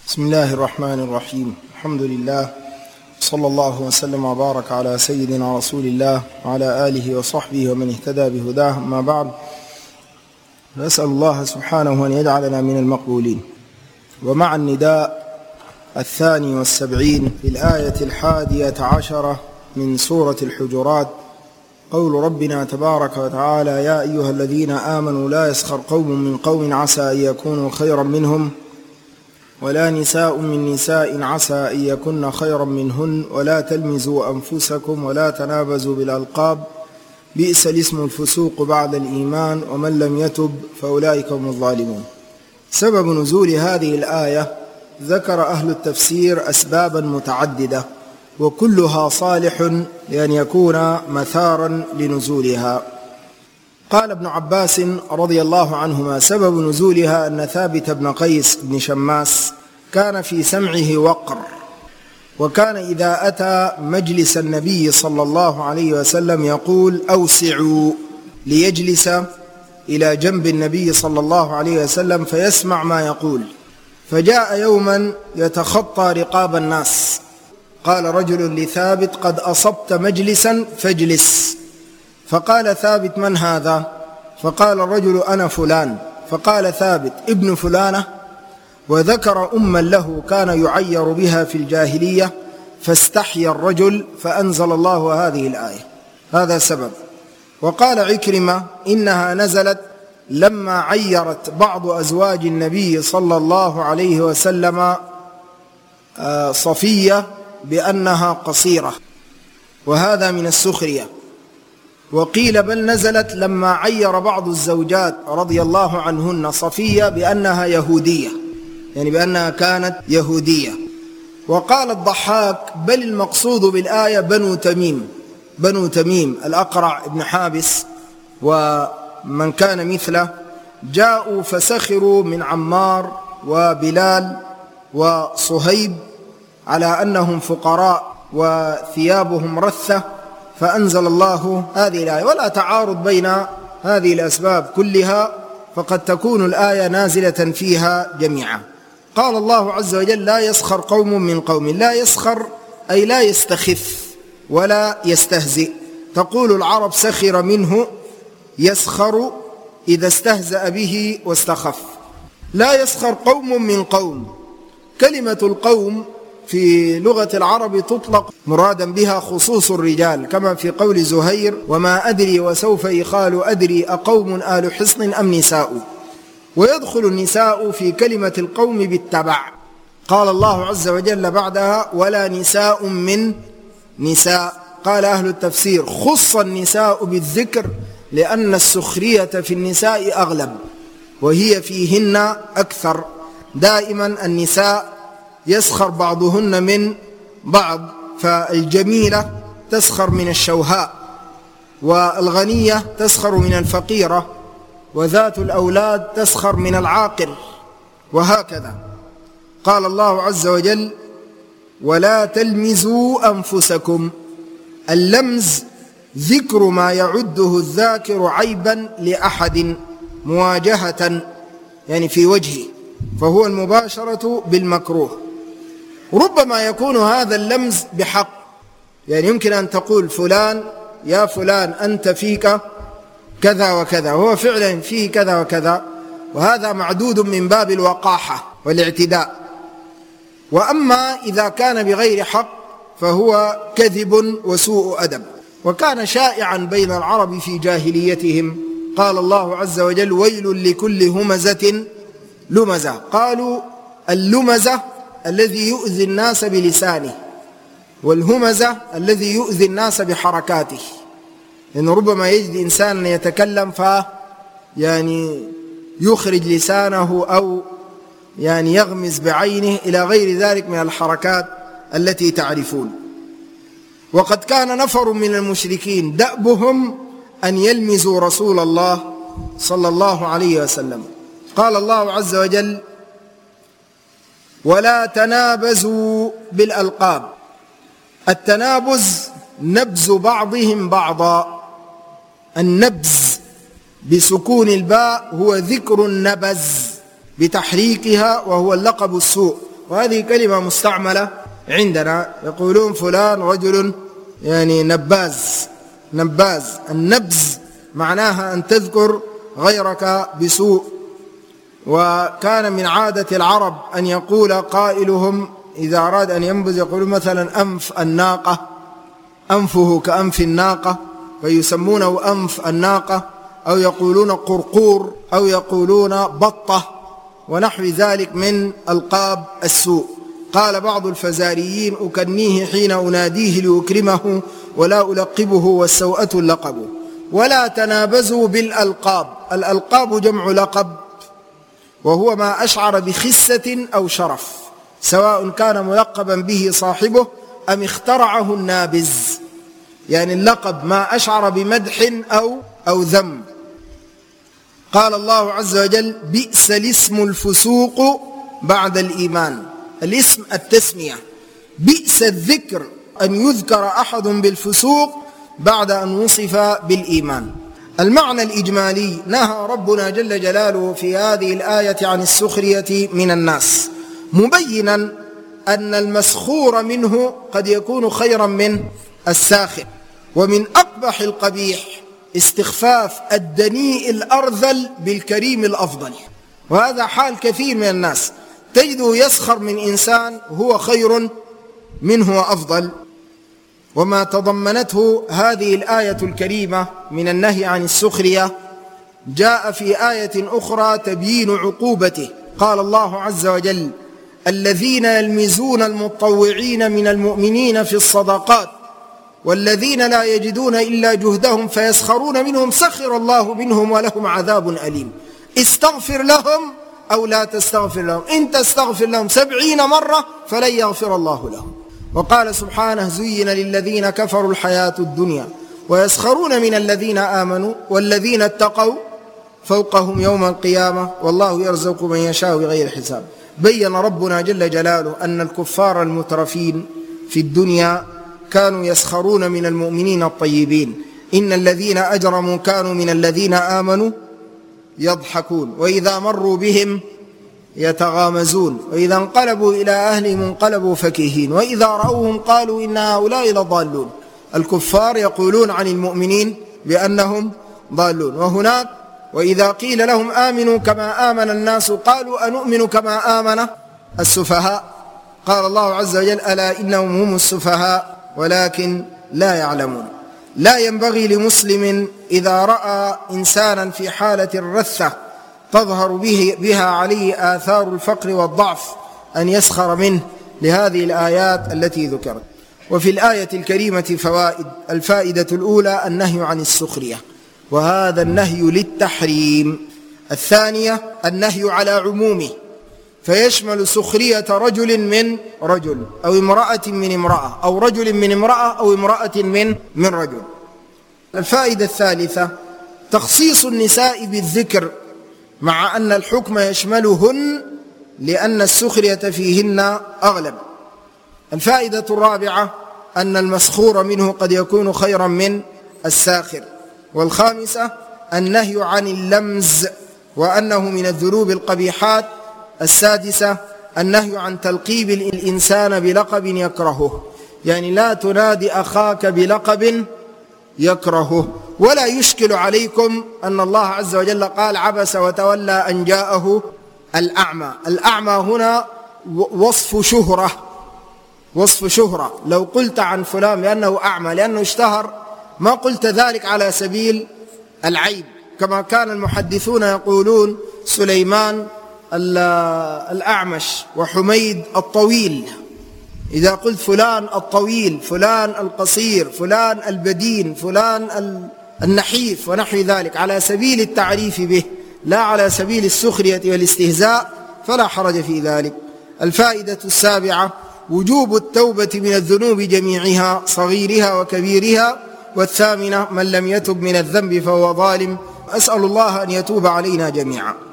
بسم الله الرحمن الرحيم. الحمد لله، صلى الله وسلم وبارك على سيدنا رسول الله وعلى آله وصحبه ومن اهتدى بهداه. أما بعد، نسأل الله سبحانه أن يجعلنا من المقبولين. ومع النداء 72 في الآية 11 من سورة الحجرات قول ربنا تبارك وتعالى: يا أيها الذين آمنوا لا يسخر قوم من قوم عسى أن يكونوا خيرا منهم ولا نساء من نساء عسى أن يكن خيرا منهن ولا تلمزوا أنفسكم ولا تنابزوا بالألقاب بئس الاسم الفسوق بعد الإيمان ومن لم يتب فأولئك هم الظالمون. سبب نزول هذه الآية ذكر أهل التفسير أسبابا متعددة وكلها صالح لأن يكون مثارا لنزولها. قال ابن عباس رضي الله عنهما: سبب نزولها أن ثابت بن قيس بن شماس كان في سمعه وقر، وكان إذا أتى مجلس النبي صلى الله عليه وسلم يقول: أوسعوا، ليجلس إلى جنب النبي صلى الله عليه وسلم فيسمع ما يقول. فجاء يوما يتخطى رقاب الناس، قال رجل لثابت: قد أصبت مجلسا فاجلس. فقال ثابت: من هذا؟ فقال الرجل: أنا فلان. فقال ثابت: ابن فلانة؟ وذكر أما له كان يعير بها في الجاهلية، فاستحيا الرجل فأنزل الله هذه الآية. هذا سبب. وقال عكرمة: إنها نزلت لما عيرت بعض أزواج النبي صلى الله عليه وسلم صفية بأنها قصيرة، وهذا من السخرية. وقيل بل نزلت لما عير بعض الزوجات رضي الله عنهن صفية بأنها يهودية، يعني بأنها كانت يهودية. وقال الضحاك: بل المقصود بالآية بنو تميم الأقرع ابن حابس ومن كان مثله، جاءوا فسخروا من عمار وبلال وصهيب على أنهم فقراء وثيابهم رثة، فأنزل الله هذه الآية. ولا تعارض بين هذه الأسباب كلها، فقد تكون الآية نازلة فيها جميعا. قال الله عز وجل: لا يسخر قوم من قوم. لا يسخر أي لا يستخف ولا يستهزئ. تقول العرب: سخر منه يسخر إذا استهزأ به واستخف. لا يسخر قوم من قوم. كلمة القوم في لغة العرب تطلق مرادا بها خصوص الرجال، كما في قول زهير: وما أدري وسوف يقال أدري أقوم آل حصن أم نساء. ويدخل النساء في كلمة القوم بالتبع. قال الله عز وجل بعدها: ولا نساء من نساء. قال أهل التفسير: خص النساء بالذكر لأن السخرية في النساء أغلب وهي فيهن أكثر. دائما النساء يسخر بعضهن من بعض، فالجميلة تسخر من الشوهاء، والغنية تسخر من الفقيرة، وذات الأولاد تسخر من العاقر، وهكذا. قال الله عز وجل: ولا تلمزوا أنفسكم. اللمز ذكر ما يعده الذاكر عيبا لأحد مواجهة، يعني في وجهه، فهو المباشرة بالمكروه. ربما يكون هذا اللمز بحق، يعني يمكن أن تقول: فلان يا فلان أنت فيك كذا وكذا، وهو فعلا فيه كذا وكذا، وهذا معدود من باب الوقاحة والاعتداء. وأما إذا كان بغير حق فهو كذب وسوء أدب. وكان شائعا بين العرب في جاهليتهم. قال الله عز وجل: ويل لكل همزة لمزة. قالوا: اللمزة الذي يؤذي الناس بلسانه، والهمزة الذي يؤذي الناس بحركاته، لأنه ربما يجد إنسانا يتكلم يعني يخرج لسانه أو يعني يغمز بعينه إلى غير ذلك من الحركات التي تعرفون. وقد كان نفر من المشركين دأبهم أن يلمزوا رسول الله صلى الله عليه وسلم. قال الله عز وجل: ولا تنابزوا بالألقاب. التنابز نبز بعضهم بعضا. النبز بسكون الباء هو ذكر النبز بتحريكها، وهو اللقب السوء، وهذه كلمة مستعملة عندنا، يقولون فلان رجل يعني نباز. النبز معناها أن تذكر غيرك بسوء. وكان من عادة العرب أن يقول قائلهم إذا أراد أن ينبذ يقول مثلا أنف الناقة، أنفه كأنف الناقة، فيسمونه أنف الناقة، أو يقولون قرقور، أو يقولون بطة، ونحو ذلك من ألقاب السوء. قال بعض الفزاريين: أكنيه حين أناديه لأكرمه، ولا ألقبه والسوءة اللقب. ولا تنابزوا بالألقاب. الألقاب جمع لقب، وهو ما أشعر بخسة أو شرف، سواء كان ملقبا به صاحبه أم اخترعه النابز. يعني اللقب ما أشعر بمدح أو ذم. قال الله عز وجل: بئس الاسم الفسوق بعد الإيمان. الاسم التسمية، بئس الذكر أن يذكر أحد بالفسوق بعد أن وصف بالإيمان. المعنى الإجمالي: نهى ربنا جل جلاله في هذه الآية عن السخرية من الناس، مبينا أن المسخور منه قد يكون خيرا من الساخر. ومن أقبح القبيح استخفاف الدنيء الأرذل بالكريم الأفضل، وهذا حال كثير من الناس، تجده يسخر من إنسان هو خير منه وأفضل. وما تضمنته هذه الآية الكريمة من النهي عن السخرية جاء في آية أخرى تبيين عقوبته. قال الله عز وجل: الذين يلمزون المطوعين من المؤمنين في الصدقات والذين لا يجدون إلا جهدهم فيسخرون منهم سخر الله منهم ولهم عذاب أليم. استغفر لهم أو لا تستغفر لهم، إن تستغفر لهم 70 مرة فلن يغفر الله لهم. وقال سبحانه: زين للذين كفروا الحياة الدنيا ويسخرون من الذين آمنوا والذين اتقوا فوقهم يوم القيامة والله يرزق من يشاء بغير حساب. بين ربنا جل جلاله أن الكفار المترفين في الدنيا كانوا يسخرون من المؤمنين الطيبين. إن الذين أجرموا كانوا من الذين آمنوا يضحكون وإذا مروا بهم يتغامزون وإذا انقلبوا إلى أهلهم انقلبوا فكهين وإذا رأوهم قالوا إن هؤلاء لضالون. الكفار يقولون عن المؤمنين بأنهم ضالون. وهناك: وإذا قيل لهم آمنوا كما آمن الناس قالوا أنؤمن كما آمن السفهاء. قال الله عز وجل: ألا إنهم هم السفهاء ولكن لا يعلمون. لا ينبغي لمسلم إذا رأى إنسانا في حالة الرثة تظهر بها عليه آثار الفقر والضعف أن يسخر منه، لهذه الآيات التي ذكرت. وفي الآية الكريمة فوائد. الفائدة الأولى: النهي عن السخرية، وهذا النهي للتحريم. الثانية: النهي على عمومه، فيشمل سخرية رجل من رجل أو امرأة من امرأة أو رجل من امرأة أو امرأة من رجل. الفائدة الثالثة: تخصيص النساء بالذكر مع أن الحكم يشملهن لأن السخرية فيهن أغلب. الفائدة الرابعة: أن المسخور منه قد يكون خيرا من الساخر. والخامسة: النهي عن اللمز وأنه من الذنوب القبيحات. السادسة: النهي عن تلقيب الإنسان بلقب يكرهه، يعني لا تنادي أخاك بلقب يكرهه. ولا يشكل عليكم أن الله عز وجل قال: عبس وتولى أن جاءه الأعمى. الأعمى هنا وصف شهرة. لو قلت عن فلان بأنه أعمى لأنه اشتهر ما قلت ذلك على سبيل العيب، كما كان المحدثون يقولون: سليمان الأعمش وحميد الطويل. إذا قلت فلان الطويل، فلان القصير، فلان البدين، فلان النحيف ونحو ذلك على سبيل التعريف به لا على سبيل السخرية والاستهزاء فلا حرج في ذلك. الفائدة السابعة: وجوب التوبة من الذنوب جميعها صغيرها وكبيرها. والثامنة: من لم يتب من الذنب فهو ظالم. أسأل الله أن يتوب علينا جميعا.